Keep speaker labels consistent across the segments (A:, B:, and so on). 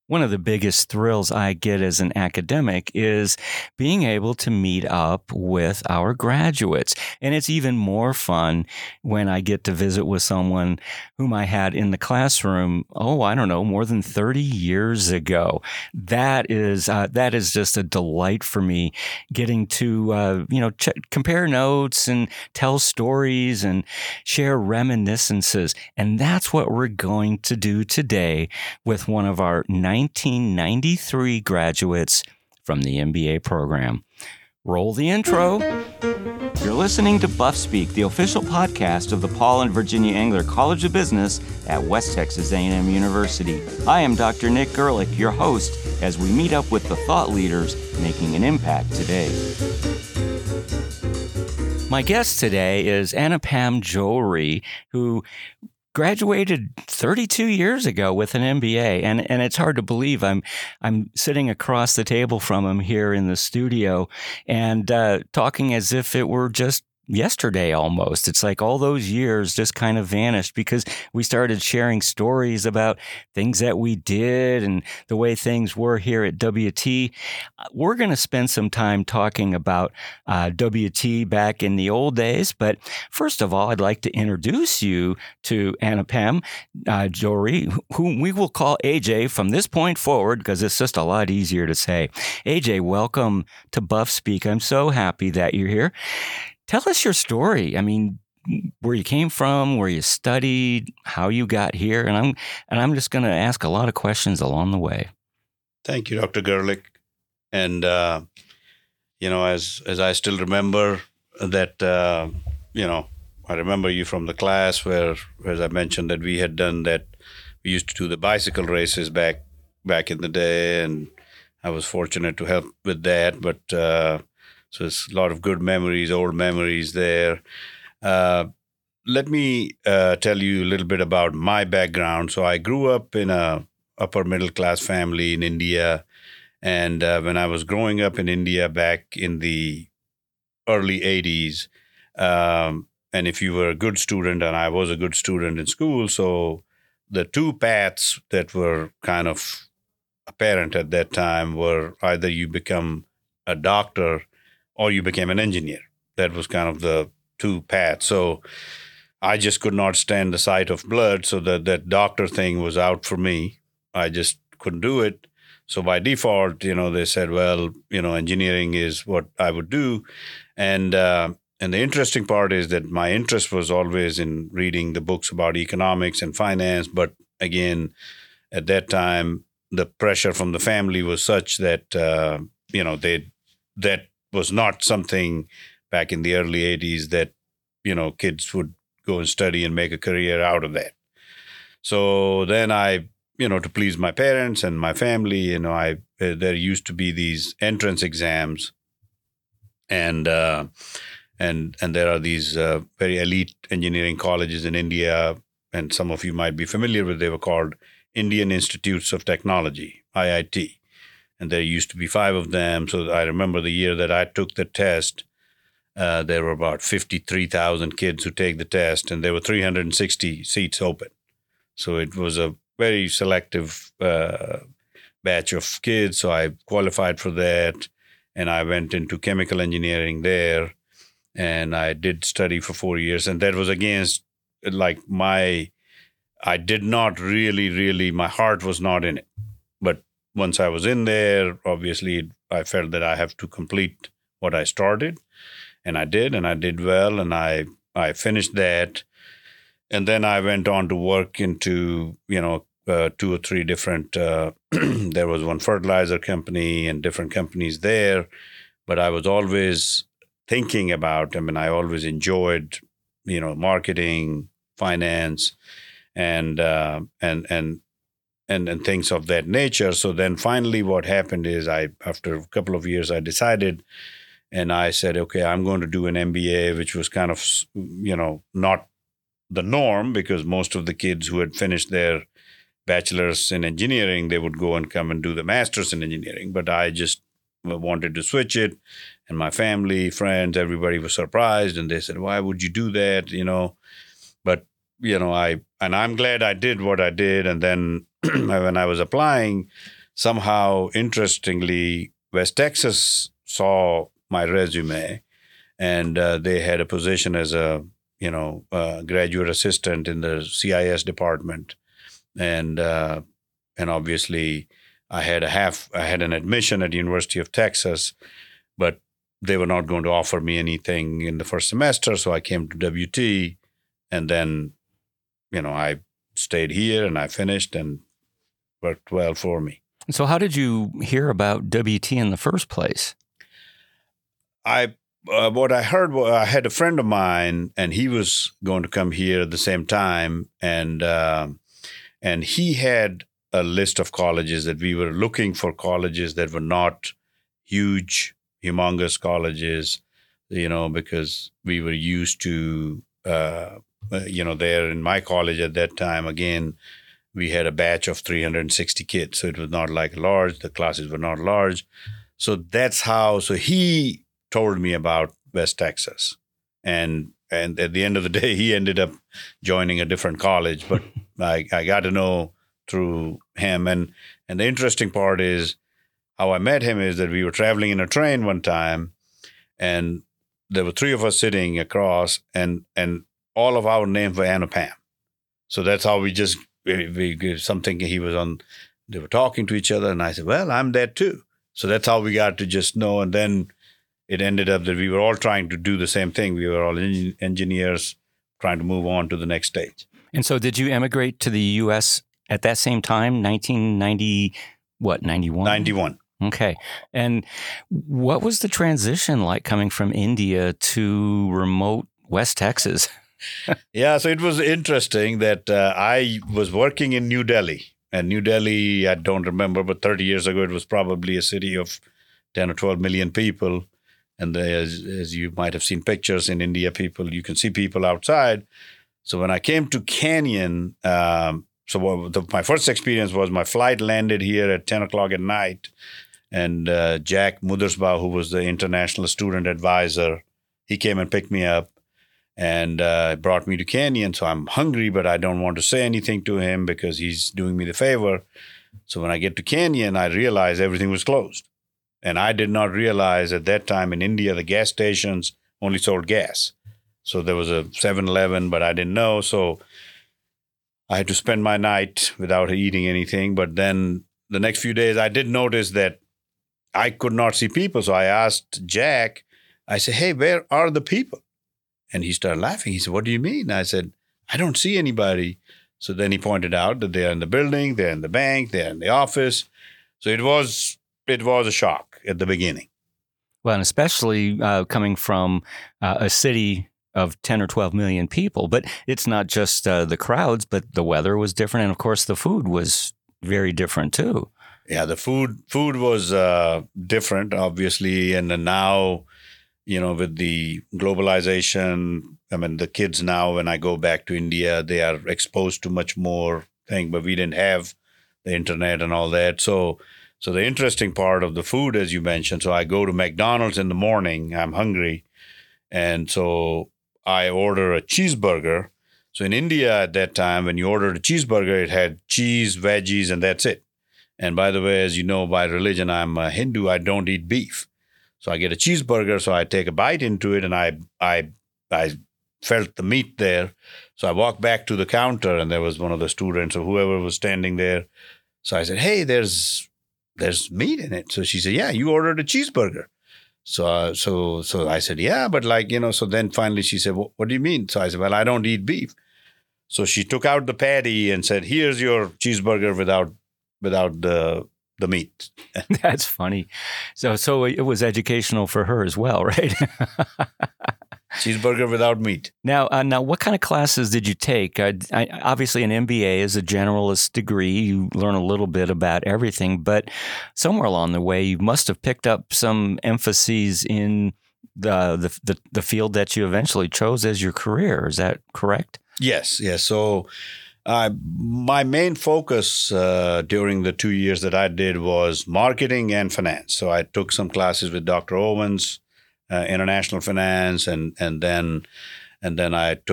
A: One of the biggest thrills I get as an academic is being able to meet up with our graduates. And it's even more fun when I get to visit with someone whom I had in the classroom, I don't know, more than 30 years ago. That is just a delight for me, getting to, compare notes and tell stories and share reminiscences. And that's what we're going to do today with one of our 1993 graduates from the MBA program. Roll the intro. You're listening to Buff Speak, the official podcast of the Paul and Virginia Engler College of Business at West Texas A&M University. I am Dr. Nick Gerlich, your host, as we meet up with the thought leaders making an impact today. My guest today is Anupam Johri, who graduated 32 years ago with an MBA, and it's hard to believe I'm sitting across the table from him here in the studio and talking as if it were just yesterday almost. It's like all those years just kind of vanished because we started sharing stories about things that we did and the way things were here at WT. We're going to spend some time talking about WT back in the old days, but first of all, I'd like to introduce you to Anupam Johri, whom we will call AJ from this point forward because it's just a lot easier to say. AJ, welcome to Buff Speak. I'm so happy that you're here. Tell us your story. I mean, where you came from, where you studied, how you got here, and I'm just going to ask a lot of questions along the way.
B: Thank you, Dr. Gerlich. And as I still remember that, I remember you from the class where, as I mentioned, that we had done that. We used to do the bicycle races back in the day, and I was fortunate to help with that. But so it's a lot of good memories, old memories there. Let me tell you a little bit about my background. So I grew up in a upper middle class family in India. And when I was growing up in India back in the early 80s, and if you were a good student, and I was a good student in school, so the two paths that were kind of apparent at that time were either you become a doctor or you became an engineer. That was kind of the two paths. So I just could not stand the sight of blood. So that doctor thing was out for me. I just couldn't do it. So by default, they said, well, engineering is what I would do. And the interesting part is that my interest was always in reading the books about economics and finance. But again, at that time, the pressure from the family was such that, that was not something back in the early 80s that, kids would go and study and make a career out of that. So then I, to please my parents and my family, there used to be these entrance exams and there are these very elite engineering colleges in India, and some of you might be familiar with, they were called Indian Institutes of Technology, IIT. And there used to be 5 of them. So I remember the year that I took the test, there were about 53,000 kids who take the test, and there were 360 seats open. So it was a very selective batch of kids. So I qualified for that, and I went into chemical engineering there, and I did study for 4 years. And that was against, I did not really, my heart was not in it. But once I was in there, obviously, I felt that I have to complete what I started. And I did well, and I finished that. And then I went on to work into, 2 or 3 different, there was one fertilizer company and different companies there. But I was always thinking about, I always enjoyed, marketing, finance, and things of that nature. So then finally what happened is after a couple of years, I decided, and I said, okay, I'm going to do an MBA, which was kind of, not the norm, because most of the kids who had finished their bachelor's in engineering, they would go and come and do the master's in engineering. But I just wanted to switch it. And my family, friends, everybody was surprised. And they said, why would you do that? But, and I'm glad I did what I did. And then when I was applying, somehow, interestingly, West Texas saw my resume, and they had a position as a graduate assistant in the CIS department, and obviously I had an admission at the University of Texas, but they were not going to offer me anything in the first semester, so I came to WT, and then I stayed here and I finished and worked well for me.
A: So how did you hear about WT in the first place?
B: What I heard was I had a friend of mine, and he was going to come here at the same time, and he had a list of colleges that we were looking for, colleges that were not huge, humongous colleges, because we were used to, there in my college at that time, again, we had a batch of 360 kids, so it was not like large. The classes were not large, so that's how. So he told me about West Texas, and at the end of the day, he ended up joining a different college. But I got to know through him, and the interesting part is how I met him is that we were traveling in a train one time, and there were three of us sitting across, and all of our names were Anupam. So that's how we something he was on. They were talking to each other, and I said, "Well, I'm that too." So that's how we got to just know, and then it ended up that we were all trying to do the same thing. We were all engineers trying to move on to the next stage.
A: And so did you emigrate to the U.S. at that same time, 1990, 91?
B: 91.
A: Okay. And what was the transition like coming from India to remote West Texas?
B: Yeah, so it was interesting that I was working in New Delhi. And New Delhi, I don't remember, but 30 years ago, it was probably a city of 10 or 12 million people. And as you might have seen pictures in India, you can see people outside. So when I came to Canyon, my first experience was my flight landed here at 10 o'clock at night. And Jack Muthersbaugh, who was the international student advisor, he came and picked me up and brought me to Canyon. So I'm hungry, but I don't want to say anything to him because he's doing me the favor. So when I get to Canyon, I realize everything was closed. And I did not realize at that time in India, the gas stations only sold gas. So there was a 7-Eleven, but I didn't know. So I had to spend my night without eating anything. But then the next few days, I did notice that I could not see people. So I asked Jack, I said, "Hey, where are the people?" And he started laughing. He said, "What do you mean?" I said, "I don't see anybody." So then he pointed out that they're in the building, they're in the bank, they're in the office. So it was a shock at the beginning.
A: Well, and especially coming from a city of 10 or 12 million people. But it's not just the crowds, but the weather was different. And of course, the food was very different too.
B: Yeah, the food was different, obviously. And then now, with the globalization, I mean, the kids now, when I go back to India, they are exposed to much more thing, but we didn't have the internet and all that. So the interesting part of the food, as you mentioned, so I go to McDonald's in the morning, I'm hungry, and so I order a cheeseburger. So in India at that time, when you ordered a cheeseburger, it had cheese, veggies, and that's it. And by the way, as you know, by religion, I'm a Hindu, I don't eat beef. So I get a cheeseburger, so I take a bite into it, and I felt the meat there. So I walked back to the counter, and there was one of the students or whoever was standing there. So I said, "Hey, there's meat in it." So she said, "Yeah, you ordered a cheeseburger." So I said, "Yeah, but so then finally she said, "What do you mean?" So I said, "Well, I don't eat beef." So she took out the patty and said, "Here's your cheeseburger without the meat."
A: That's funny. So it was educational for her as well, right?
B: Cheeseburger without meat.
A: Now, what kind of classes did you take? Obviously, an MBA is a generalist degree. You learn a little bit about everything, but somewhere along the way, you must have picked up some emphases in the field that you eventually chose as your career. Is that correct?
B: Yes. So my main focus during the 2 years that I did was marketing and finance. So I took some classes with Dr. Owens, international finance, and then I took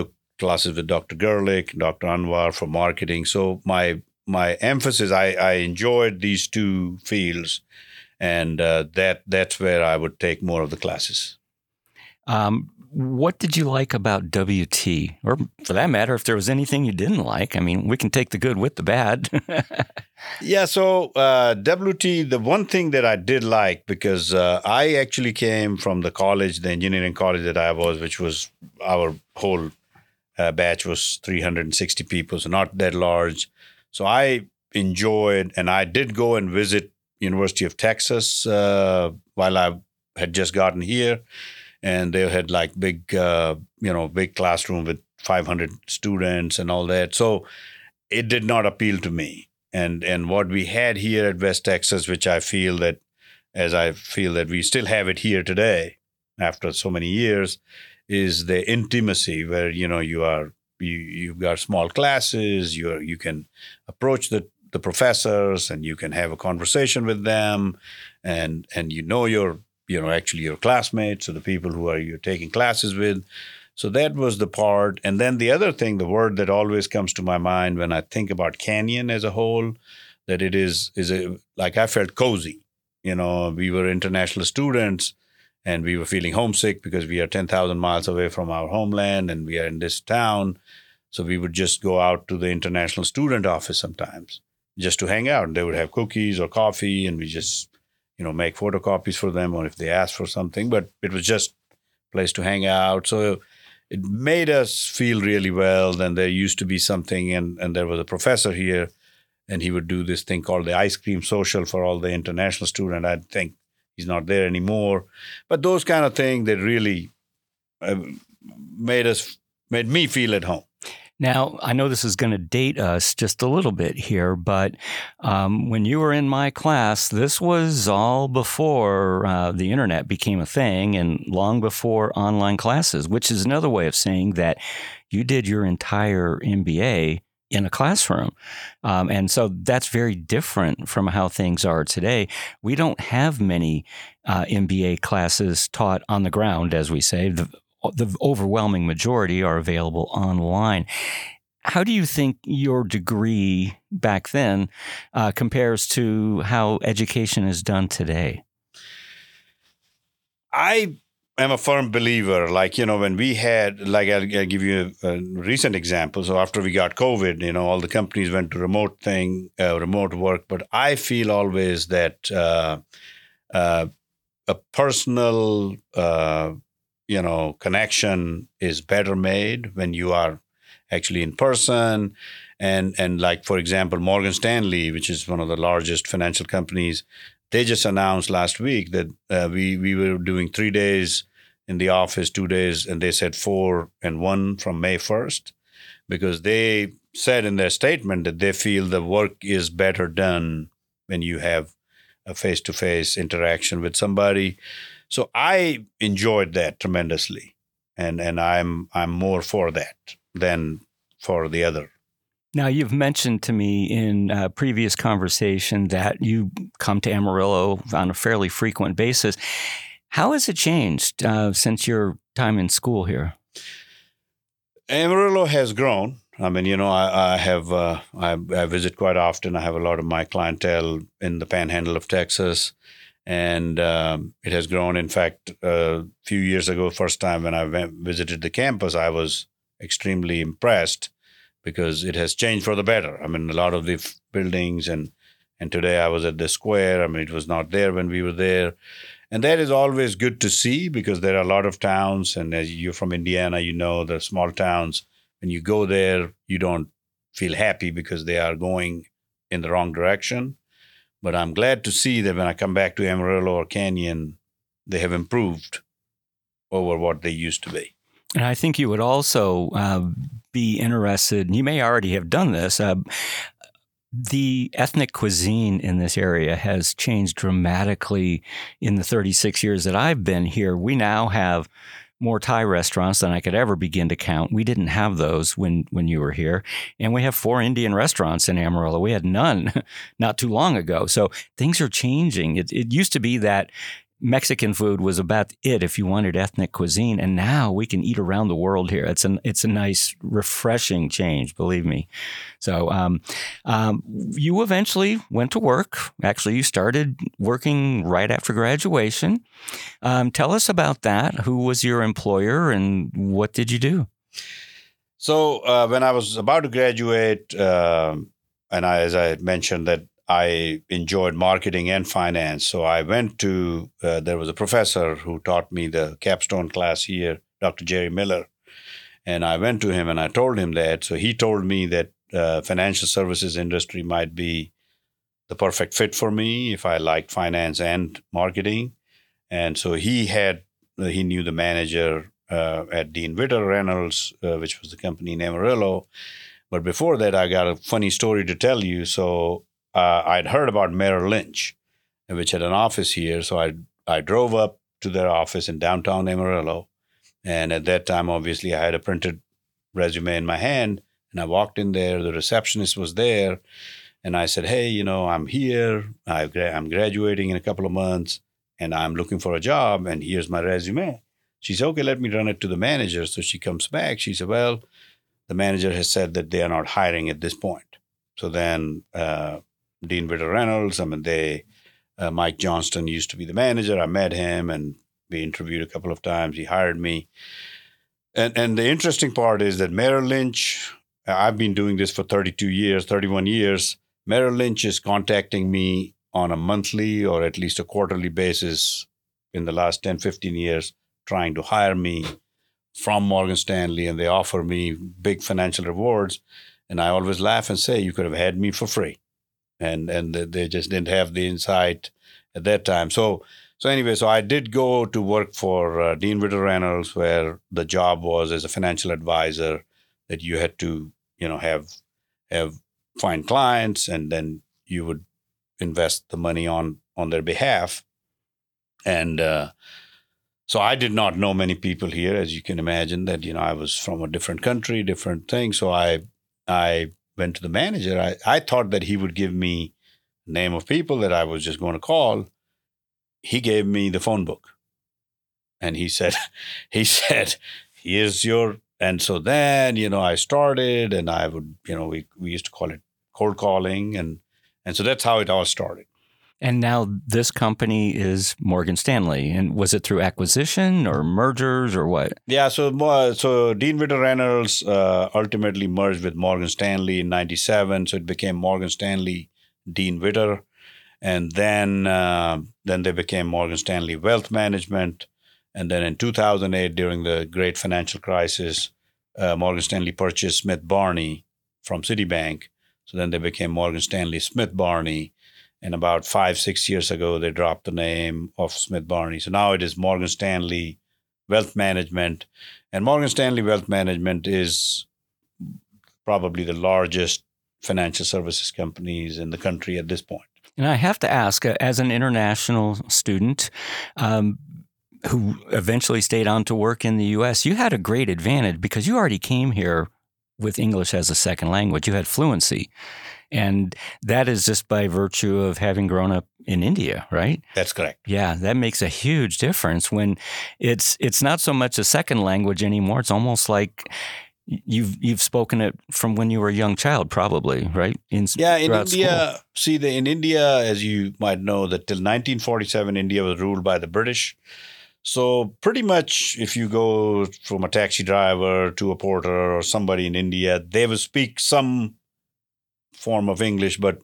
B: classes with Dr. Gerlich, Dr. Anwar for marketing. So my emphasis, I enjoyed these two fields, and that's where I would take more of the classes.
A: What did you like about WT? Or for that matter, if there was anything you didn't like, I mean, we can take the good with the bad.
B: Yeah, so WT, the one thing that I did like, because I actually came from the college, the engineering college that I was, which was our whole batch was 360 people, so not that large. So I enjoyed, and I did go and visit University of Texas while I had just gotten here. And they had like big classroom with 500 students and all that. So it did not appeal to me. And what we had here at West Texas, which I feel that we still have it here today after so many years, is the intimacy where, you've got small classes, you can approach the professors and you can have a conversation with them, and actually your classmates or the people who you're taking classes with. So that was the part. And then the other thing, the word that always comes to my mind when I think about Canyon as a whole, that it is like I felt cozy. We were international students and we were feeling homesick because we are 10,000 miles away from our homeland and we are in this town. So we would just go out to the international student office sometimes just to hang out. And they would have cookies or coffee and we just make photocopies for them, or if they asked for something, but it was just a place to hang out. So it made us feel really well. Then there used to be something, and there was a professor here, and he would do this thing called the ice cream social for all the international students. I think he's not there anymore. But those kind of things that really made me feel at home.
A: Now, I know this is going to date us just a little bit here, but when you were in my class, this was all before the internet became a thing and long before online classes, which is another way of saying that you did your entire MBA in a classroom. And so that's very different from how things are today. We don't have many MBA classes taught on the ground, as we say. The overwhelming majority are available online. How do you think your degree back then compares to how education is done today?
B: I am a firm believer, when we had, I'll give you a recent example. So after we got COVID, all the companies went to remote work. But I feel always that a personal connection is better made when you are actually in person. And like, for example, Morgan Stanley, which is one of the largest financial companies, they just announced last week that we were doing 3 days in the office, 2 days, and they said 4 and 1 from May 1st, because they said in their statement that they feel the work is better done when you have a face-to-face interaction with somebody. So I enjoyed that tremendously, and I'm more for that than for the other.
A: Now, you've mentioned to me in a previous conversation that you come to Amarillo on a fairly frequent basis. How has it changed since your time in school here?
B: Amarillo has grown. I mean, I visit quite often. I have a lot of my clientele in the Panhandle of Texas. And it has grown. In fact, a few years ago, first time when I visited the campus, I was extremely impressed because it has changed for the better. I mean, a lot of the buildings, and today I was at the square. I mean, it was not there when we were there. And that is always good to see because there are a lot of towns. And as you're from Indiana, the small towns, when you go there, you don't feel happy because they are going in the wrong direction. But I'm glad to see that when I come back to Amarillo or Canyon, they have improved over what they used to be.
A: And I think you would also be interested, you may already have done this, the ethnic cuisine in this area has changed dramatically in the 36 years that I've been here. We now have more Thai restaurants than I could ever begin to count. We didn't have those when you were here. And we have 4 Indian restaurants in Amarillo. We had none not too long ago. So things are changing. It used to be that Mexican food was about it if you wanted ethnic cuisine, and now we can eat around the world here. It's a nice, refreshing change, believe me. So you eventually went to work. Actually, you started working right after graduation. Tell us about that. Who was your employer, and what did you do?
B: So when I was about to graduate, as I mentioned that I enjoyed marketing and finance. So I went to, there was a professor who taught me the capstone class here, Dr. Jerry Miller. And I went to him and I told him that. So he told me that financial services industry might be the perfect fit for me if I liked finance and marketing. And so he knew the manager at Dean Witter Reynolds, which was the company in Amarillo. But before that, I got a funny story to tell you. So I'd heard about Merrill Lynch, which had an office here. So I drove up to their office in downtown Amarillo. And at that time, obviously, I had a printed resume in my hand. And I walked in there. The receptionist was there. And I said, hey, I'm here. I'm graduating in a couple of months. And I'm looking for a job. And here's my resume. She said, okay, let me run it to the manager. So she comes back. She said, well, the manager has said that they are not hiring at this point. So then Dean Witter Reynolds, Mike Johnston used to be the manager. I met him and we interviewed a couple of times. He hired me. And the interesting part is that Merrill Lynch, I've been doing this for 31 years. Merrill Lynch is contacting me on a monthly or at least a quarterly basis in the last 10, 15 years, trying to hire me from Morgan Stanley, and they offer me big financial rewards. And I always laugh and say, you could have had me for free. And they just didn't have the insight at that time. So anyway, so I did go to work for Dean Witter Reynolds, where the job was as a financial advisor that you had to, find clients, and then you would invest the money on their behalf. And so I did not know many people here, as you can imagine, that, I was from a different country, different thing. So I went to the manager. I thought that he would give me the name of people that I was just going to call. He gave me the phone book. And he said, here's your, and so then, I started, and I would, we used to call it cold calling. And so that's how it all started.
A: And now this company is Morgan Stanley. And was it through acquisition or mergers or what?
B: Yeah, so Dean Witter Reynolds ultimately merged with Morgan Stanley in 1997. So it became Morgan Stanley Dean Witter. And then they became Morgan Stanley Wealth Management. And then in 2008, during the great financial crisis, Morgan Stanley purchased Smith Barney from Citibank. So then they became Morgan Stanley Smith Barney. And about 5-6 years ago, they dropped the name of Smith Barney. So now it is Morgan Stanley Wealth Management. And Morgan Stanley Wealth Management is probably the largest financial services companies in the country at this point.
A: And I have to ask, as an international student who eventually stayed on to work in the U.S., you had a great advantage because you already came here with English as a second language. You had fluency. And that is just by virtue of having grown up in India, right?
B: That's correct.
A: Yeah, that makes a huge difference when it's not so much a second language anymore. It's almost like you've spoken it from when you were a young child, probably, right?
B: In India, in India, as you might know, that till 1947, India was ruled by the British. So pretty much if you go from a taxi driver to a porter or somebody in India, they will speak some form of English, but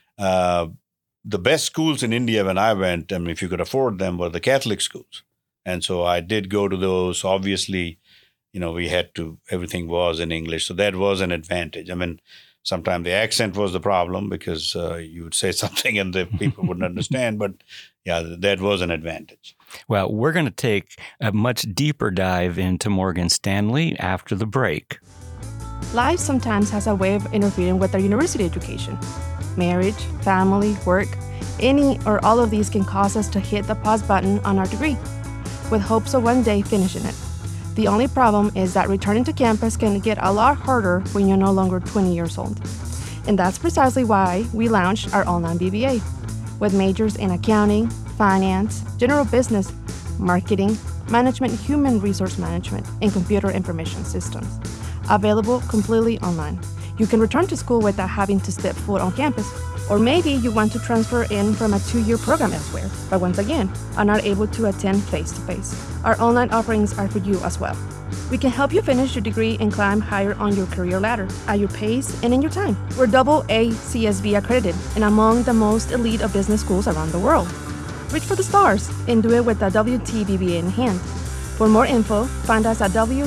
B: the best schools in India when I went, if you could afford them, were the Catholic schools. And so I did go to those. Obviously, we had to, everything was in English. So that was an advantage. Sometimes the accent was the problem because you would say something and the people wouldn't understand. But yeah, that was an advantage.
A: Well, we're going to take a much deeper dive into Morgan Stanley after the break.
C: Life sometimes has a way of interfering with our university education. Marriage, family, work, any or all of these can cause us to hit the pause button on our degree, with hopes of one day finishing it. The only problem is that returning to campus can get a lot harder when you're no longer 20 years old. And that's precisely why we launched our online BBA, with majors in accounting, finance, general business, marketing, management, human resource management, and computer information systems. Available completely online. You can return to school without having to step foot on campus. Or maybe you want to transfer in from a 2-year program elsewhere, but once again, are not able to attend face-to-face. Our online offerings are for you as well. We can help you finish your degree and climb higher on your career ladder at your pace and in your time. We're AA CSB accredited and among the most elite of business schools around the world. Reach for the stars and do it with a WT in hand. For more info, find us at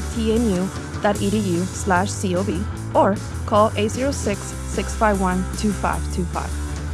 C: wtnu.edu/COB or call 806-651-2525.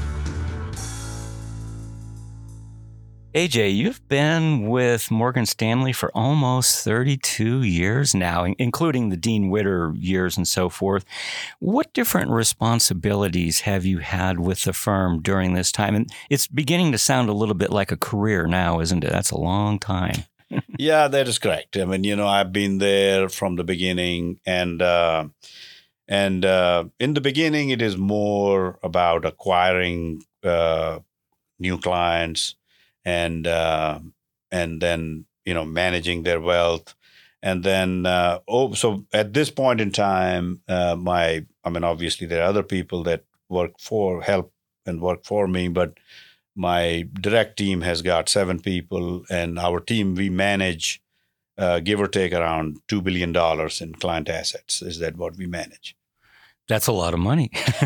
A: AJ, you've been with Morgan Stanley for almost 32 years now, including the Dean Witter years and so forth. What different responsibilities have you had with the firm during this time? And it's beginning to sound a little bit like a career now, isn't it? That's a long time.
B: Yeah, that is correct. I mean, I've been there from the beginning, and in the beginning, it is more about acquiring new clients, and then managing their wealth, and then so at this point in time, obviously there are other people that help for me, but my direct team has got 7 people, and our team, we manage give or take around $2 billion in client assets. Is that what we manage?
A: That's a lot of money.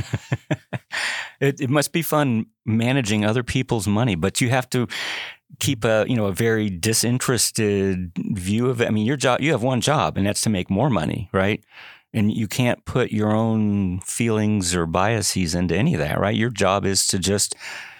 A: It must be fun managing other people's money, but you have to keep a very disinterested view of it. I mean, your job, you have one job, and that's to make more money, right? And you can't put your own feelings or biases into any of that, right? Your job is to just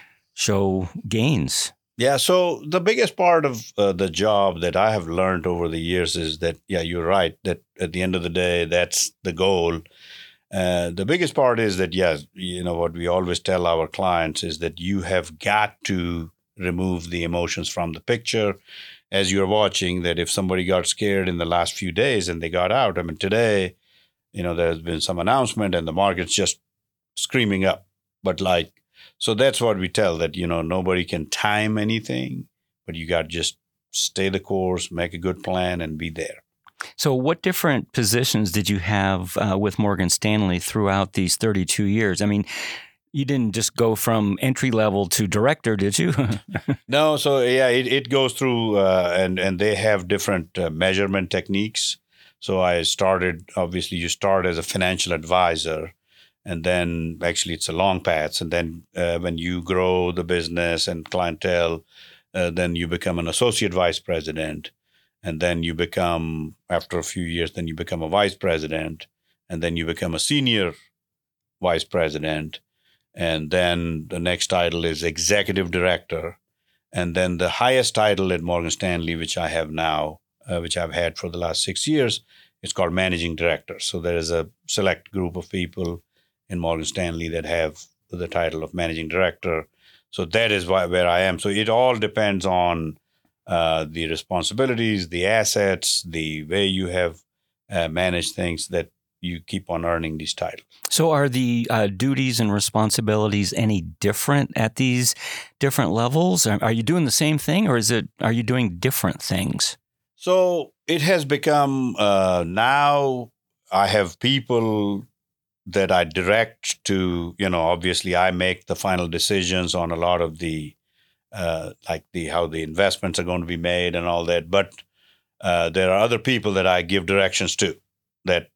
A: show gains.
B: Yeah. So the biggest part of the job that I have learned over the years is that, yeah, you're right, that at the end of the day, that's the goal. The biggest part is that, yes, what we always tell our clients is that you have got to remove the emotions from the picture. As you're watching, that if somebody got scared in the last few days and they got out, I mean, today, there's been some announcement and the market's just screaming up. But so that's what we tell, that, nobody can time anything, but you got to just stay the course, make a good plan, and be there.
A: So what different positions did you have with Morgan Stanley throughout these 32 years? I mean, you didn't just go from entry level to director, did you?
B: No. So, yeah, it goes through and they have different measurement techniques. So I started, obviously, you start as a financial advisor, and then actually it's a long path. And then when you grow the business and clientele, then you become an associate vice president. And then you become, after a few years, then you become a vice president, and then you become a senior vice president. And then the next title is executive director. And then the highest title at Morgan Stanley, which I have now, which I've had for the last 6 years, it's called managing director. So there is a select group of people in Morgan Stanley that have the title of managing director. So that is where I am. So it all depends on the responsibilities, the assets, the way you have managed things, that you keep on earning these titles.
A: So are the duties and responsibilities any different at these different levels? Are you doing the same thing, or are you doing different things?
B: So it has become, now I have people that I direct to, obviously I make the final decisions on a lot of the how the investments are going to be made and all that. But there are other people that I give directions to that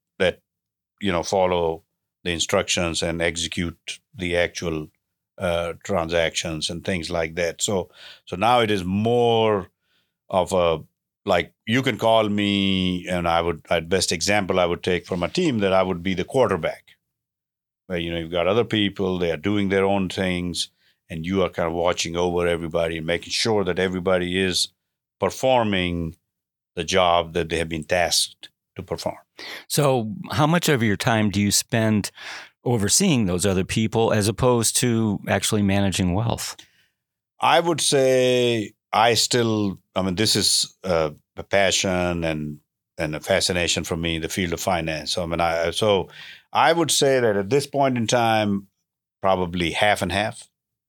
B: follow the instructions and execute the actual transactions and things like that. So now it is more of a, you can call me, and best example I would take from a team, that I would be the quarterback, where, you've got other people, they are doing their own things, and you are kind of watching over everybody and making sure that everybody is performing the job that they have been tasked to perform.
A: So how much of your time do you spend overseeing those other people as opposed to actually managing wealth?
B: I would say this is a passion and a fascination for me, the field of finance. So I would say that at this point in time, probably half and half.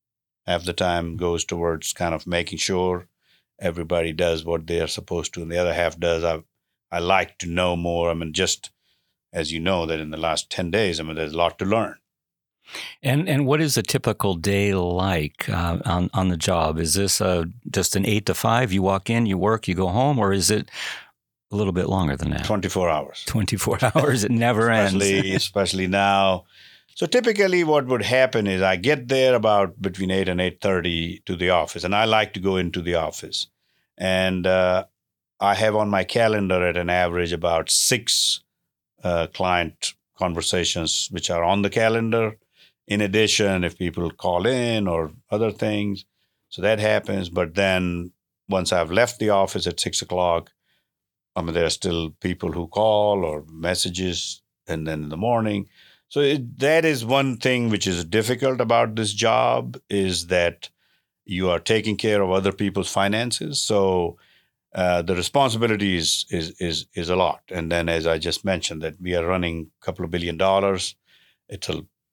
B: Half the time goes towards kind of making sure everybody does what they are supposed to, and the other half does. I like to know more. I mean, just as you know, that in the last 10 days, I mean, there's a lot to learn.
A: And what is a typical day like on the job? Is this just an 8 to 5? You walk in, you work, you go home, or is it a little bit longer than that?
B: 24 hours.
A: 24 hours. It never ends.
B: Especially now. So typically what would happen is I get there about between 8 and 8:30 to the office, and I like to go into the office. And I have on my calendar at an average about 6 client conversations which are on the calendar. In addition, if people call in or other things, so that happens. But then once I've left the office at 6 o'clock, I mean, there are still people who call or messages, and then in the morning. So that is one thing which is difficult about this job, is that you are taking care of other people's finances. So the responsibility is a lot. And then, as I just mentioned, that we are running a couple of $1 billion. It's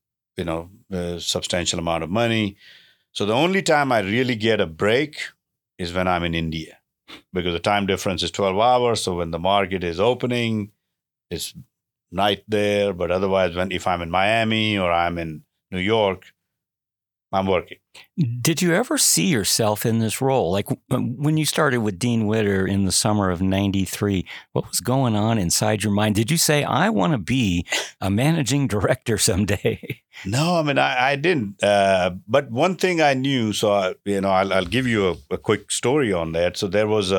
B: a substantial amount of money. So the only time I really get a break is when I'm in India, because the time difference is 12 hours. So when the market is opening, it's night there. But otherwise, if I'm in Miami or I'm in New York, I'm working.
A: Did you ever see yourself in this role? Like when you started with Dean Witter in the summer of '93, what was going on inside your mind? Did you say, I want to be a managing director someday?
B: No, I mean, I didn't. But one thing I knew, so, I'll give you a quick story on that. So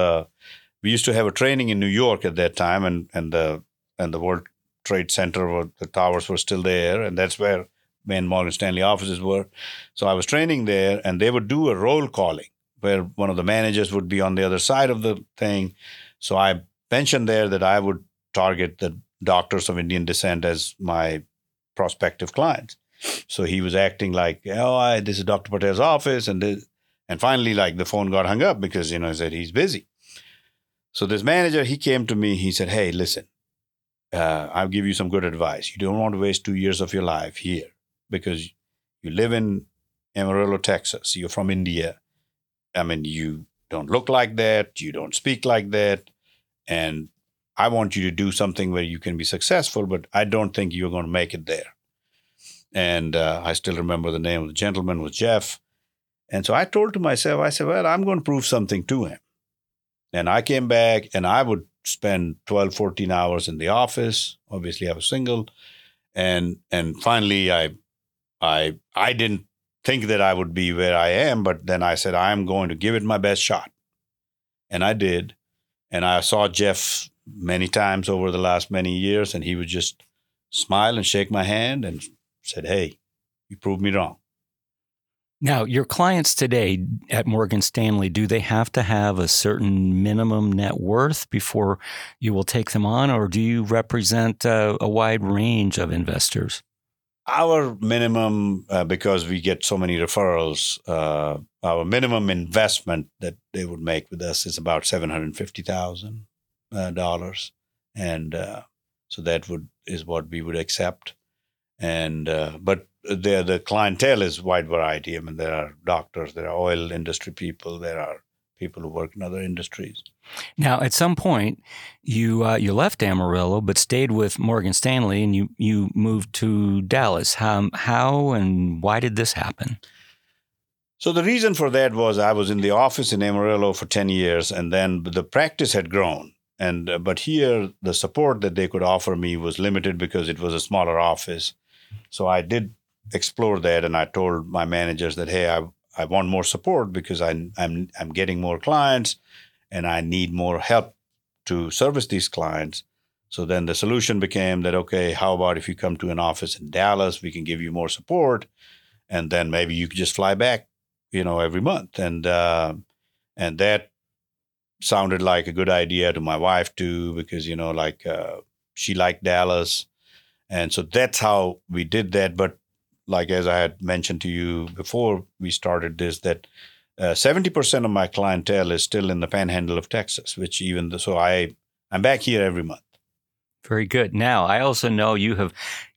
B: we used to have a training in New York at that time, and the World Trade Center, the towers were still there, and that's where main Morgan Stanley offices were. So I was training there, and they would do a roll calling where one of the managers would be on the other side of the thing. So I mentioned there that I would target the doctors of Indian descent as my prospective clients. So he was acting like, this is Dr. Patel's office. And finally, like, the phone got hung up because, he said he's busy. So this manager, he came to me, he said, hey, listen, I'll give you some good advice. You don't want to waste 2 years of your life here, because you live in Amarillo, Texas. You're from India. I mean, you don't look like that. You don't speak like that. And I want you to do something where you can be successful, but I don't think you're going to make it there. And I still remember the name of the gentleman was Jeff. And so I told to myself, I said, well, I'm going to prove something to him. And I came back, and I would spend 12, 14 hours in the office. Obviously, I was single. And finally, I didn't think that I would be where I am, but then I said, I am going to give it my best shot. And I did. And I saw Jeff many times over the last many years, and he would just smile and shake my hand and said, hey, you proved me wrong.
A: Now, your clients today at Morgan Stanley, do they have to have a certain minimum net worth before you will take them on, or do you represent a wide range of investors?
B: Our minimum, because we get so many referrals, our minimum investment that they would make with us is about $750,000. And so that is what we would accept. And but the clientele is wide variety. I mean, there are doctors, there are oil industry people, there are people who work in other industries.
A: Now, at some point, you left Amarillo, but stayed with Morgan Stanley, and you moved to Dallas. How and why did this happen?
B: So the reason for that was I was in the office in Amarillo for 10 years, and then the practice had grown. But here, the support that they could offer me was limited because it was a smaller office. So I did explore that, and I told my managers that, hey, I want more support because I'm getting more clients, and I need more help to service these clients. So then the solution became that, okay, how about if you come to an office in Dallas, we can give you more support, and then maybe you could just fly back, every month. And that sounded like a good idea to my wife too, because, she liked Dallas. And so that's how we did that. But like, as I had mentioned to you before we started this, that 70% of my clientele is still in the panhandle of Texas, which so I'm back here every month.
A: Very good. Now, I also know you have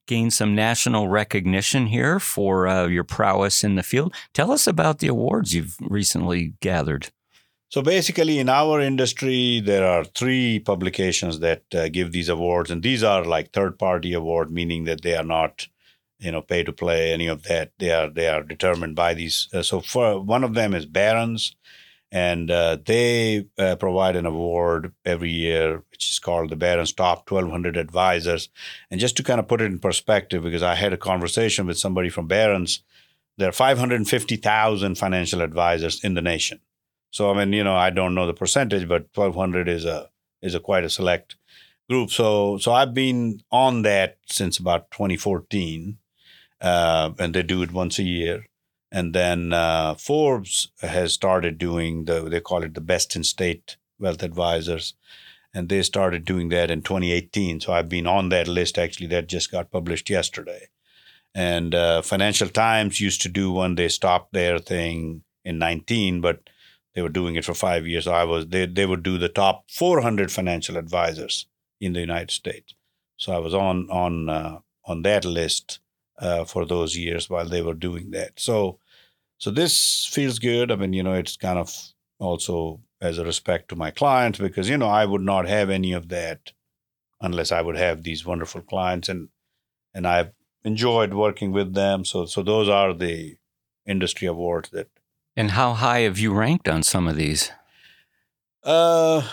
A: gained some national recognition here for your prowess in the field. Tell us about the awards you've recently gathered.
B: So basically, in our industry, there are 3 publications that give these awards, and these are like third-party award, meaning that they are not, pay to play, any of that. They are determined by these. So for one of them is Barron's, and they provide an award every year, which is called the Barron's Top 1,200 Advisors. And just to kind of put it in perspective, because I had a conversation with somebody from Barron's, there are 550,000 financial advisors in the nation. So, I mean, I don't know the percentage, but 1,200 is a quite a select group. So I've been on that since about 2014, and they do it once a year. And then Forbes has started doing they call it the Best in State Wealth Advisors, and they started doing that in 2018. So I've been on that list, actually, that just got published yesterday. And Financial Times used to do one. They stopped their thing in 19, but they were doing it for 5 years. So they would do the top 400 financial advisors in the United States. So I was on that list for those years while they were doing that. So this feels good. I mean, it's kind of also as a respect to my clients, because, I would not have any of that unless I would have these wonderful clients, and I've enjoyed working with them. So those are the industry awards that.
A: And how high have you ranked on some of these?
B: The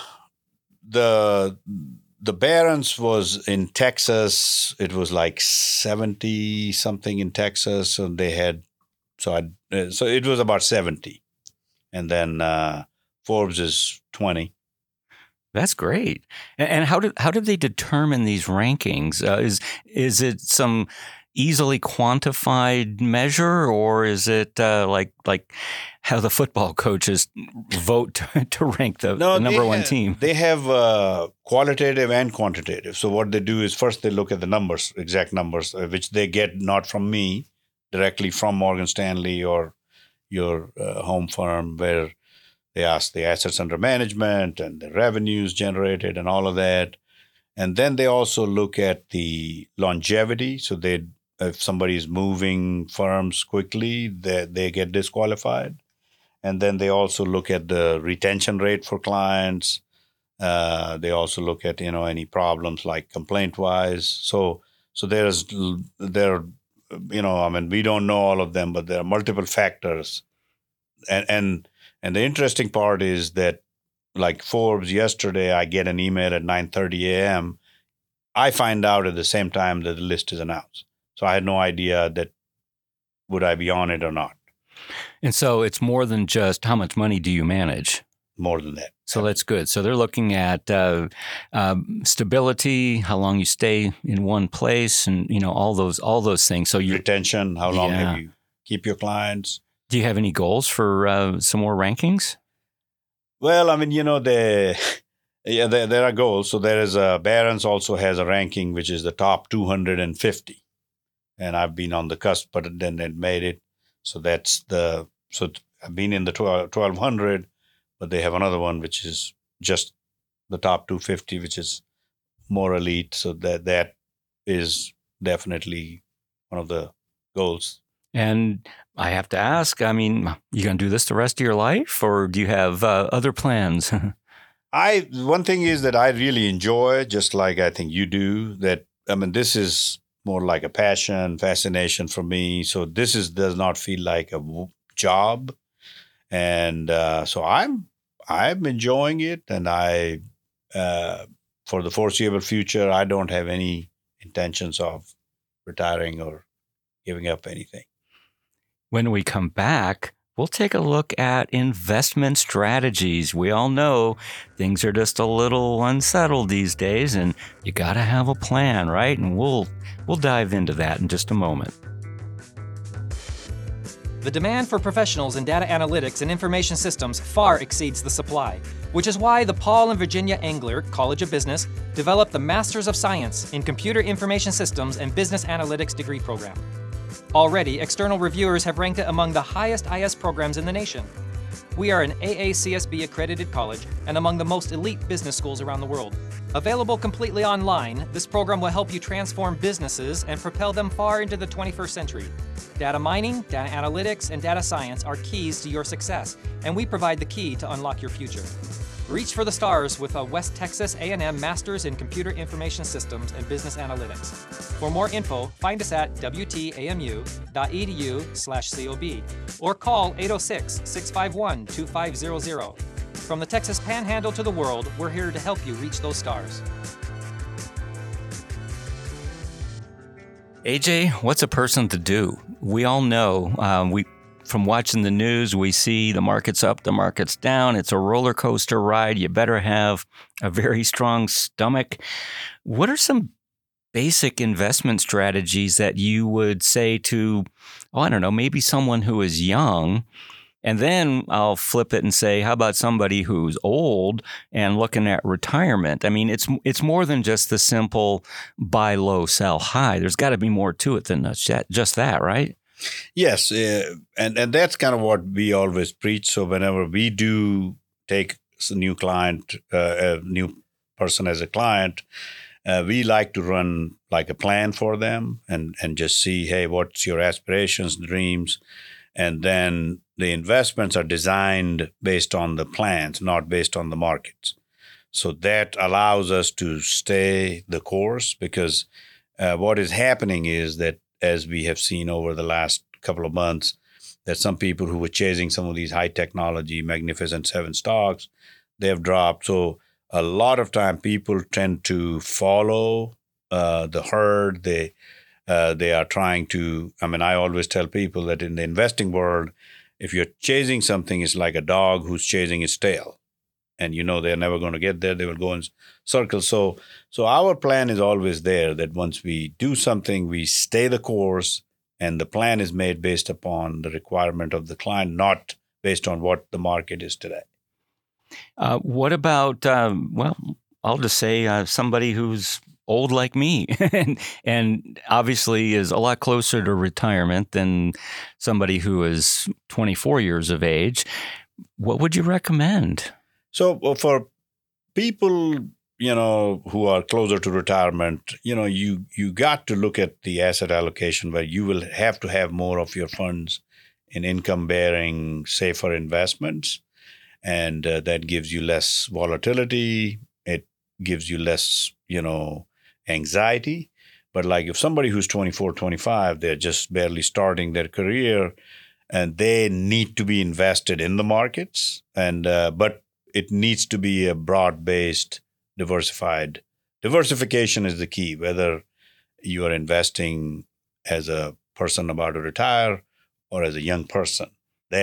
B: Barron's was in Texas. It was like 70 something in Texas, and they had so it was about 70, and then Forbes is 20.
A: That's great. And how did they determine these rankings? Is it some easily quantified measure, or is it like how the football coaches vote to rank the number one team?
B: They have qualitative and quantitative. So what they do is first they look at the numbers, exact numbers, which they get not from me, directly from Morgan Stanley or your home firm, where they ask the assets under management and the revenues generated and all of that. And then they also look at the longevity. So if somebody is moving firms quickly, they get disqualified. And then they also look at the retention rate for clients. They also look at, any problems like complaint-wise. So there, I mean, we don't know all of them, but there are multiple factors. And the interesting part is that, like Forbes, yesterday I get an email at 9:30 a.m. I find out at the same time that the list is announced. So I had no idea that would I be on it or not.
A: And so it's more than just how much money do you manage?
B: More than that.
A: So that's good. So they're looking at stability, how long you stay in one place, and all those things. So
B: retention, how long have you keep your clients?
A: Do you have any goals for some more rankings?
B: Well, I mean, there are goals. So there is Barron's also has a ranking which is the top 250, and I've been on the cusp, but then it made it. So I've been in the 1,200, but they have another one which is just the top 250, which is more elite. So that is definitely one of the goals.
A: And I have to ask, I mean, you going to do this the rest of your life, or do you have other plans?
B: One thing is that I really enjoy, just like I think you do, this is more like a passion, fascination for me. So does not feel like a job. And so I'm enjoying it. And for the foreseeable future, I don't have any intentions of retiring or giving up anything.
A: When we come back, we'll take a look at investment strategies. We all know things are just a little unsettled these days, and you got to have a plan, right? And we'll dive into that in just a moment.
D: The demand for professionals in data analytics and information systems far exceeds the supply, which is why the Paul and Virginia Engler College of Business developed the Masters of Science in Computer Information Systems and Business Analytics degree program. Already, external reviewers have ranked it among the highest IS programs in the nation. We are an AACSB accredited college and among the most elite business schools around the world. Available completely online, this program will help you transform businesses and propel them far into the 21st century. Data mining, data analytics, and data science are keys to your success, and we provide the key to unlock your future. Reach for the stars with a West Texas A&M Masters in Computer Information Systems and Business Analytics. For more info, find us at wtamu.edu/cob or call 806-651-2500. From the Texas Panhandle to the world, we're here to help you reach those stars.
A: AJ, what's a person to do? We all know, from watching the news, we see the market's up, the market's down. It's a roller coaster ride. You better have a very strong stomach. What are some basic investment strategies that you would say to, maybe someone who is young? And then I'll flip it and say, how about somebody who's old and looking at retirement? I mean, it's more than just the simple buy low, sell high. There's got to be more to it than just that, right?
B: Yes, and that's kind of what we always preach. So whenever we do take a new client, a new person as a client, we like to run like a plan for them and just see, hey, what's your aspirations, dreams? And then the investments are designed based on the plans, not based on the markets. So that allows us to stay the course because what is happening is that, as we have seen over the last couple of months, that some people who were chasing some of these high technology, Magnificent Seven stocks, they have dropped. So a lot of time people tend to follow the herd. They are trying to, I always tell people that in the investing world, if you're chasing something, it's like a dog who's chasing its tail. And they're never going to get there. They will go in circles. So our plan is always there that once we do something, we stay the course, and the plan is made based upon the requirement of the client, not based on what the market is today.
A: What about, I'll just say somebody who's old like me and obviously is a lot closer to retirement than somebody who is 24 years of age. What would you recommend? So
B: for people, who are closer to retirement, you got to look at the asset allocation where you will have to have more of your funds in income-bearing, safer investments. And that gives you less volatility. It gives you less, anxiety. But like if somebody who's 24, 25, they're just barely starting their career and they need to be invested in the markets. And but it needs to be a broad-based, diversified. Diversification is the key, whether you are investing as a person about to retire or as a young person.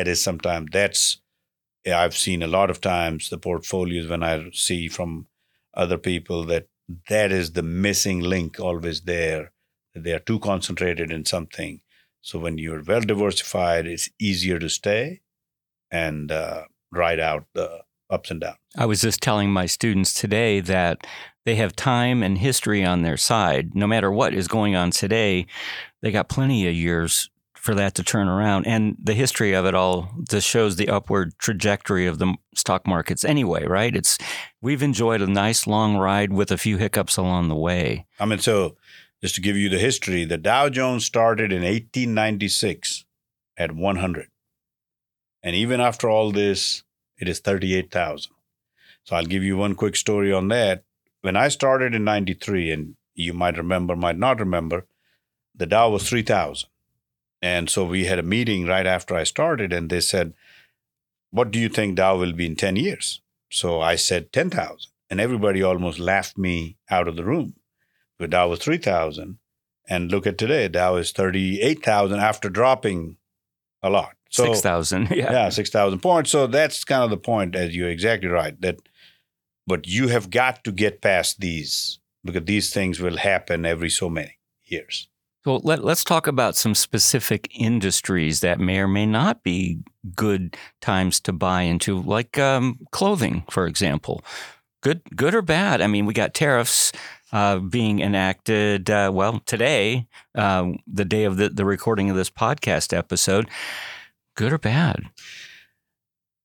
B: I've seen a lot of times the portfolios when I see from other people that is the missing link always there. They are too concentrated in something. So when you're well diversified, it's easier to stay and ride out the ups and downs.
A: I was just telling my students today that they have time and history on their side. No matter what is going on today, they got plenty of years for that to turn around. And the history of it all just shows the upward trajectory of the stock markets anyway, right? We've enjoyed a nice long ride with a few hiccups along the way.
B: So just to give you the history, the Dow Jones started in 1896 at 100. And even after all this, it is 38,000. So I'll give you one quick story on that. When I started in 93, and you might remember, might not remember, the Dow was 3,000. And so we had a meeting right after I started, and they said, what do you think Dow will be in 10 years? So I said 10,000. And everybody almost laughed me out of the room. But Dow was 3,000. And look at today, Dow is 38,000 after dropping a lot. So
A: 6,000.
B: Yeah, 6,000 points. So that's kind of the point, as you're exactly right. But you have got to get past these because these things will happen every so many years.
A: So let's talk about some specific industries that may or may not be good times to buy into, like clothing, for example. Good or bad? We got tariffs being enacted, today, the day of the recording of this podcast episode. Good or bad?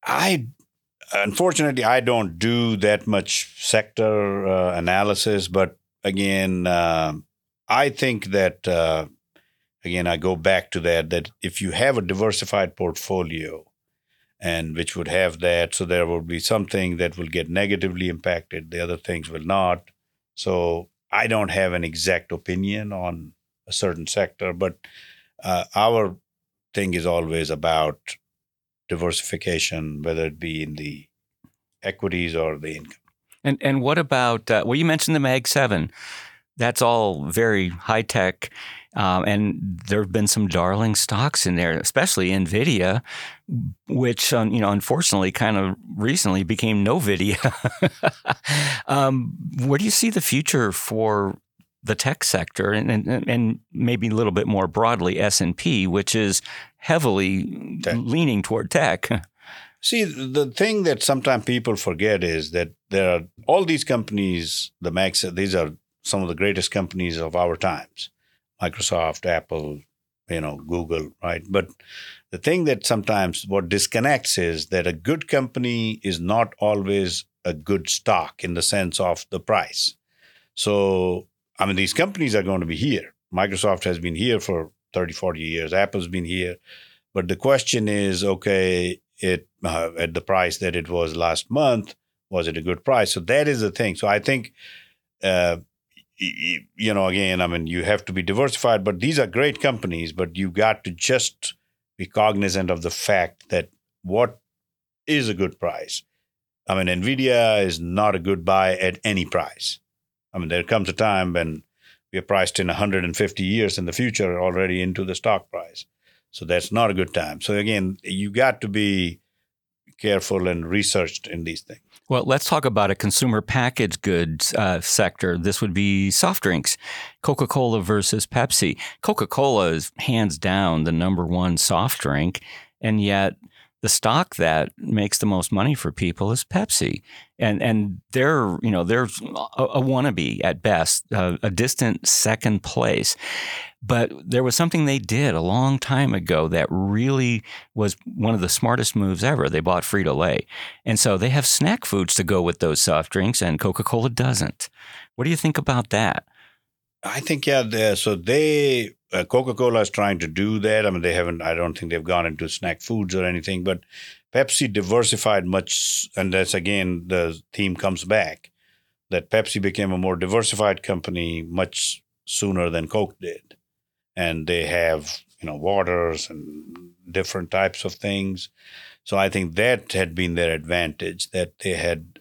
B: Unfortunately, I don't do that much sector analysis, but again, I think that, again, I go back to that if you have a diversified portfolio, and which would have that, so there will be something that will get negatively impacted, the other things will not. So I don't have an exact opinion on a certain sector, but our thing is always about diversification, whether it be in the equities or the income.
A: And what about, well, you mentioned the Mag 7. That's all very high tech. And there have been some darling stocks in there, especially NVIDIA, which, unfortunately kind of recently became NVIDIA. Where do you see the future for the tech sector and maybe a little bit more broadly S&P, which is heavily leaning toward tech?
B: See, the thing that sometimes people forget is that there are all these companies, these are some of the greatest companies of our times. Microsoft, Apple, Google, right? But the thing that sometimes what disconnects is that a good company is not always a good stock in the sense of the price. So, these companies are going to be here. Microsoft has been here for 30, 40 years. Apple's been here. But the question is, okay, at the price that it was last month, was it a good price? So that is the thing. So I think, again, you have to be diversified, but these are great companies, but you got to just be cognizant of the fact that what is a good price. NVIDIA is not a good buy at any price. There comes a time when we are priced in 150 years in the future already into the stock price. So that's not a good time. So again, you got to be careful and researched in these things.
A: Well, let's talk about a consumer packaged goods sector. This would be soft drinks, Coca-Cola versus Pepsi. Coca-Cola is hands down the number one soft drink, and yet the stock that makes the most money for people is Pepsi. And they're a wannabe at best, a distant second place. But there was something they did a long time ago that really was one of the smartest moves ever. They bought Frito-Lay. And so they have snack foods to go with those soft drinks, and Coca-Cola doesn't. What do you think about that?
B: I think, Coca-Cola is trying to do that. I don't think they've gone into snack foods or anything, but Pepsi diversified much. And that's, again, the theme comes back, that Pepsi became a more diversified company much sooner than Coke did. And they have, waters and different types of things. So I think that had been their advantage, that they had,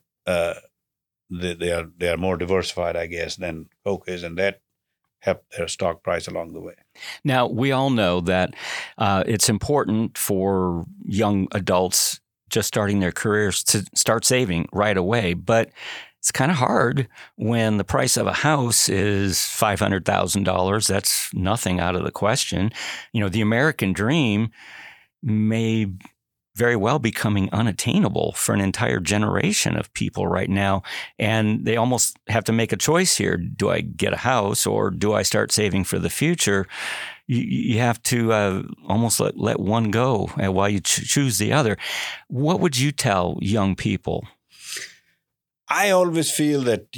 B: they are more diversified, I guess, than Coke is. And that helped their stock price along the way.
A: Now, we all know that it's important for young adults just starting their careers to start saving right away. But it's kind of hard when the price of a house is $500,000. That's nothing out of the question. The American dream may very well becoming unattainable for an entire generation of people right now. And they almost have to make a choice here. Do I get a house or do I start saving for the future? You have to almost let one go while you choose the other. What would you tell young people?
B: I always feel that,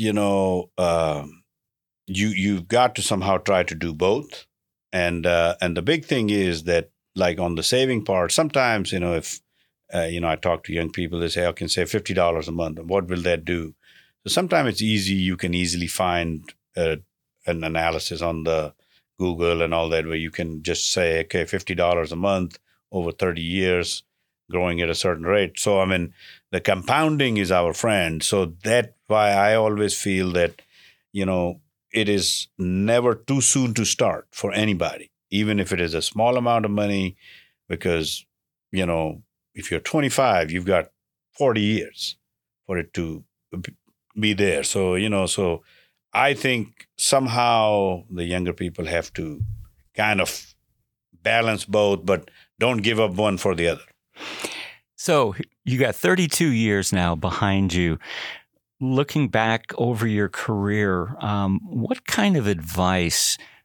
B: you've got to somehow try to do both. And the big thing is that, like on the saving part, sometimes, if I talk to young people, they say, I can save $50 a month. And what will that do? So sometimes it's easy. You can easily find an analysis on the Google and all that, where you can just say, okay, $50 a month over 30 years, growing at a certain rate. So, the compounding is our friend. So that's why I always feel that, it is never too soon to start for anybody, even if it is a small amount of money, because, if you're 25, you've got 40 years for it to be there. So, so I think somehow the younger people have to kind of balance both, but don't give up one for the other.
A: So you got 32 years now behind you. Looking back over your career, what kind of advice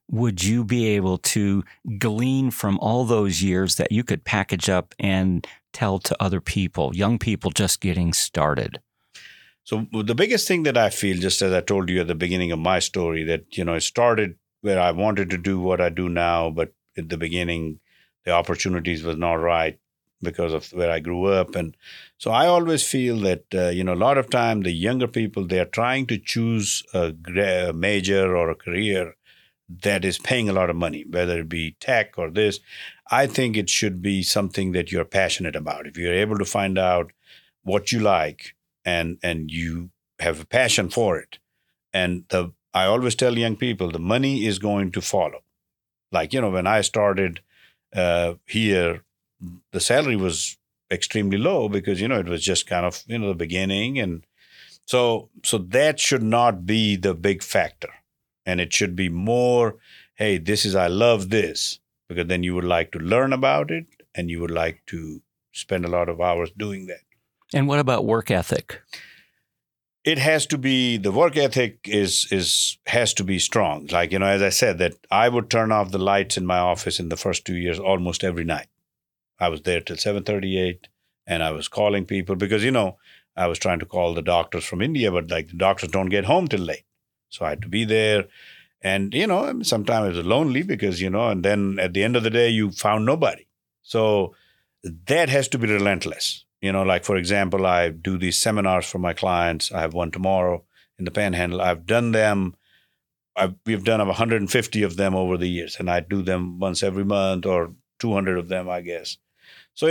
A: would you be able to glean from all those years that you could package up and tell to other people, young people just getting started?
B: So the biggest thing that I feel, just as I told you at the beginning of my story, that, it started where I wanted to do what I do now, but at the beginning, the opportunities was not right because of where I grew up. And so I always feel that, a lot of time the younger people, they are trying to choose a major or a career that is paying a lot of money, whether it be tech or this. I think it should be something that you're passionate about. If you're able to find out what you like and you have a passion for it, and I always tell young people, the money is going to follow. Like, when I started here, the salary was extremely low because, it was just kind of, the beginning. And so that should not be the big factor. And it should be more, hey, I love this, because then you would like to learn about it and you would like to spend a lot of hours doing that.
A: And what about work ethic?
B: It has to be, the work ethic has to be strong. Like, as I said, that I would turn off the lights in my office in the first 2 years almost every night. I was there till 7:38 and I was calling people because, I was trying to call the doctors from India, but like the doctors don't get home till late. So I had to be there. And, sometimes it was lonely because, and then at the end of the day, you found nobody. So that has to be relentless. Like, for example, I do these seminars for my clients. I have one tomorrow in the Panhandle. I've done them. We've done 150 of them over the years, and I do them once every month or 200 of them, I guess. So,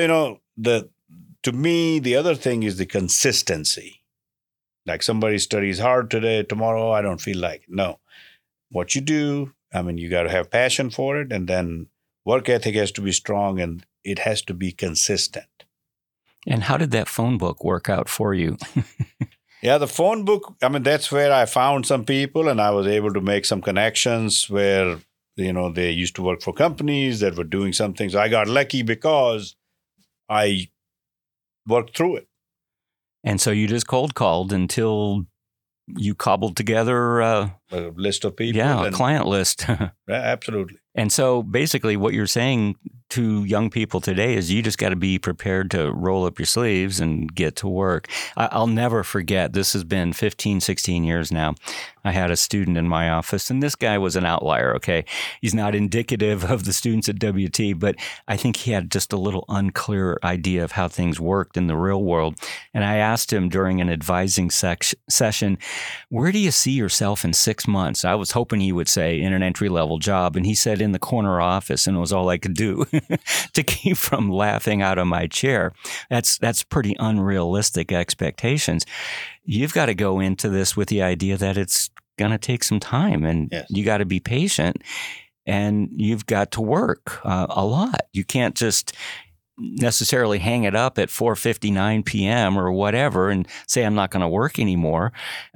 B: to me, the other thing is the consistency. Like, somebody studies hard today, tomorrow, I don't feel like it. No. What you do, you got to have passion for it, and then work ethic has to be strong, and it has to be consistent.
A: And how did that phone book work out for you?
B: Yeah, the phone book, that's where I found some people, and I was able to make some connections where, they used to work for companies that were doing something. So I got lucky because I worked through it.
A: And so you just cold called until you cobbled together
B: a list of people.
A: Yeah, a client list.
B: Yeah, absolutely.
A: And so basically what you're saying to young people today is you just got to be prepared to roll up your sleeves and get to work. I'll never forget, this has been 15, 16 years now. I had a student in my office, and this guy was an outlier, okay? He's not indicative of the students at WT, but I think he had just a little unclear idea of how things worked in the real world. And I asked him during an advising session, where do you see yourself in 6 months? I was hoping he would say in an entry-level job, and he said in the corner office, and it was all I could do to keep from laughing out of my chair. That's pretty unrealistic expectations. You've got to go into this with the idea that it's going to take some time, and
B: yes,
A: you got to be patient, and you've got to work a lot. You can't just necessarily hang it up at 4:59 p.m. or whatever and say, I'm not going to work anymore.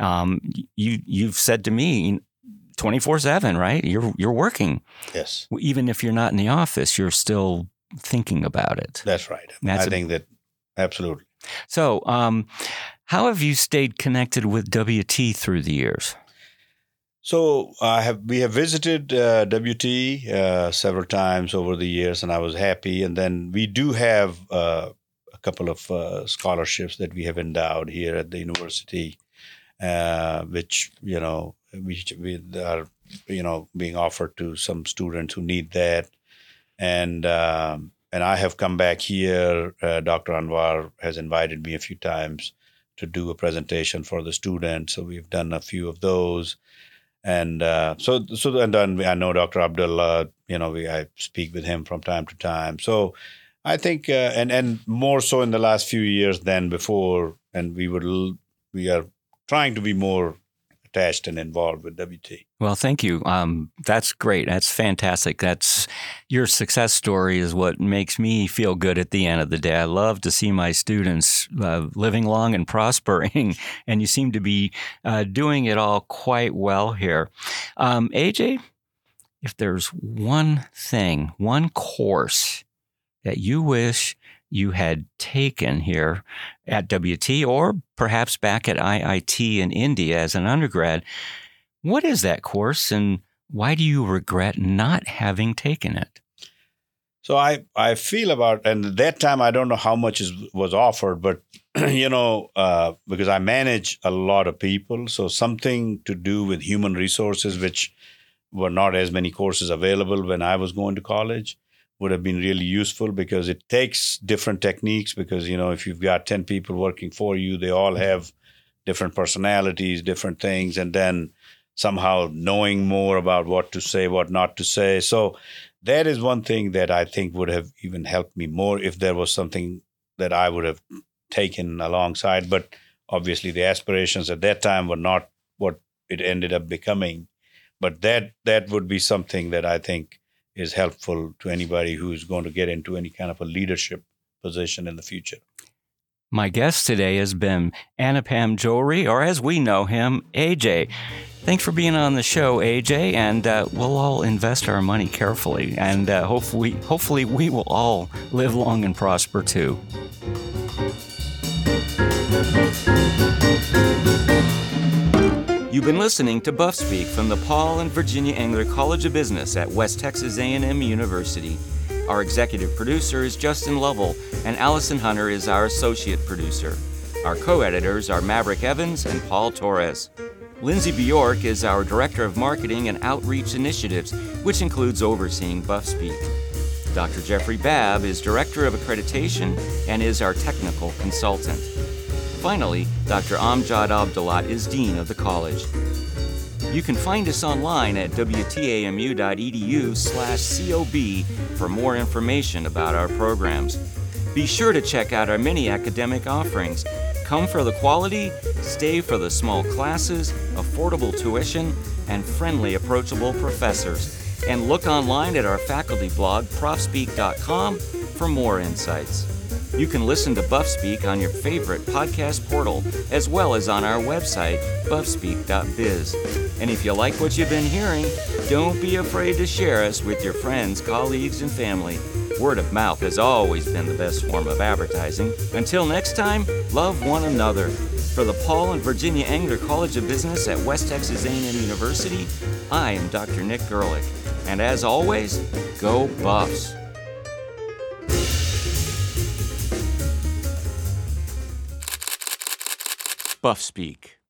A: You've said to me 24/7, right? You're working.
B: Yes.
A: Even if you're not in the office, you're still thinking about it.
B: That's right. I think that absolutely.
A: So, how have you stayed connected with WT through the years?
B: So we have visited WT several times over the years, and I was happy. And then we do have a couple of scholarships that we have endowed here at the university, which we are being offered to some students who need that. And I have come back here. Dr. Anwar has invited me a few times to do a presentation for the students. So we've done a few of those. And and then I know Dr. Abdullah, I speak with him from time to time. So I think, and more so in the last few years than before, and we are trying to be more attached and involved with WT.
A: Well, thank you. That's great. That's fantastic. Your success story is what makes me feel good at the end of the day. I love to see my students living long and prospering, and you seem to be doing it all quite well here. AJ, if there's one course that you wish you had taken here at WT or perhaps back at IIT in India as an undergrad, what is that course and Why do you regret not having taken it?
B: So I feel about, and at that time, I don't know how much was offered, but, because I manage a lot of people, so something to do with human resources, which were not as many courses available when I was going to college, would have been really useful, because it takes different techniques, because, if you've got 10 people working for you, they all have different personalities, different things, and then somehow knowing more about what to say, what not to say. So that is one thing that I think would have even helped me more if there was something that I would have taken alongside. But obviously the aspirations at that time were not what it ended up becoming. But that would be something that I think is helpful to anybody who's going to get into any kind of a leadership position in the future.
A: My guest today has been Anupam Johri, or as we know him, AJ. Thanks for being on the show, AJ, and we'll all invest our money carefully, and hopefully we will all live long and prosper too. You've been listening to Buff Speak from the Paul and Virginia Engler College of Business at West Texas A&M University. Our executive producer is Justin Lovell, and Allison Hunter is our associate producer. Our co-editors are Maverick Evans and Paul Torres. Lindsay Bjork is our Director of Marketing and Outreach Initiatives, which includes overseeing Buff Speak. Dr. Jeffrey Babb is Director of Accreditation and is our technical consultant. Finally, Dr. Amjad Abdullah is Dean of the college. You can find us online at wtamu.edu/COB for more information about our programs. Be sure to check out our many academic offerings. Come for the quality, stay for the small classes, affordable tuition, and friendly, approachable professors. And look online at our faculty blog, profspeak.com, for more insights. You can listen to Buff Speak on your favorite podcast portal, as well as on our website, buffspeak.biz. And if you like what you've been hearing, don't be afraid to share us with your friends, colleagues, and family. Word of mouth has always been the best form of advertising. Until next time, love one another. For the Paul and Virginia Engler College of Business at West Texas A&M University, I am Dr. Nick Gerlich. And as always, go Buffs! Buff Speak.